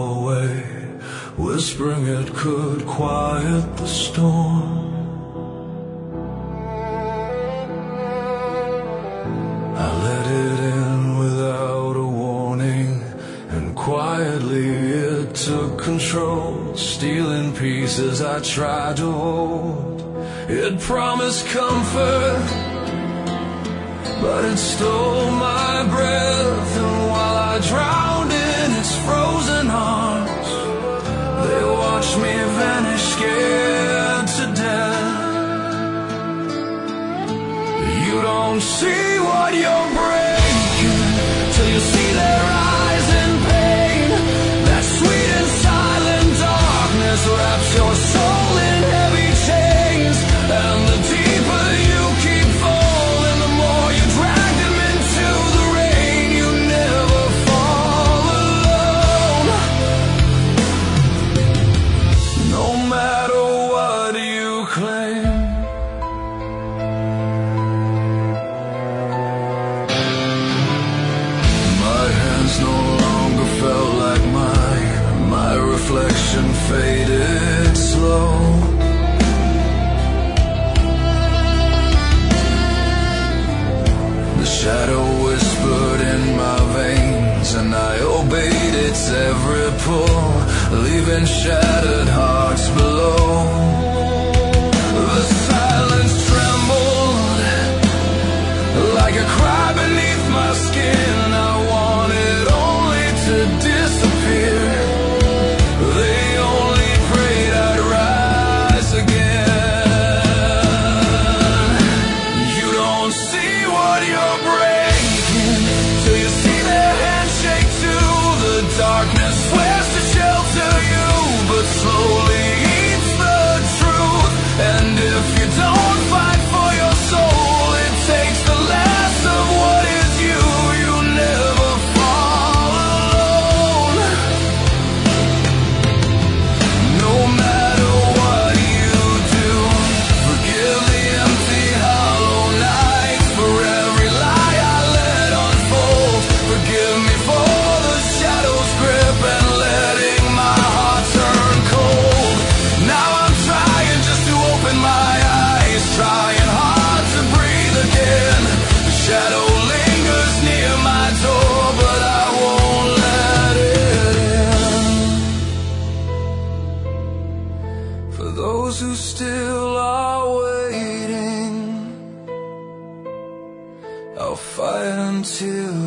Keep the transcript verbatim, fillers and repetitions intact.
doorway, whispering it could quiet the storm. I let it in without a warning, and quietly it took control, stealing pieces I tried to hold. It promised comfort, but it stole my breath, and while I drowned in its frozen arms, they watched me vanish, scared to death. You don't see what you're breaking till you see their eyes in pain. That sweet and silent darkness wraps your soul in heavy chains, and the deeper you keep falling, the more you drag them into the rain. You never fall alone, no matter what you claim. My hands no longer felt like mine, my reflection faded slow. The shadow whispered in my veins, and I obeyed its every pull, leaving shattered hearts below. The silence trembled like a cry beneath my skin. I wanted only to disappear. They only prayed I'd rise again. You don't see what you're breaking till you see their handshake too. The darkness swears to shelter you, but slowly eats the truth. And if you don't fight for your soul, it takes the last of what is you. You never fall alone, no matter what you do. Forgive the empty, hollow nights, for every lie I let unfold. Forgive me for the shadow's grip and letting my heart turn cold. Now I'm trying just to open my eyes, trying hard to breathe again. The shadow lingers near my door, but I won't let it in. For those who still are waiting, I'll fight until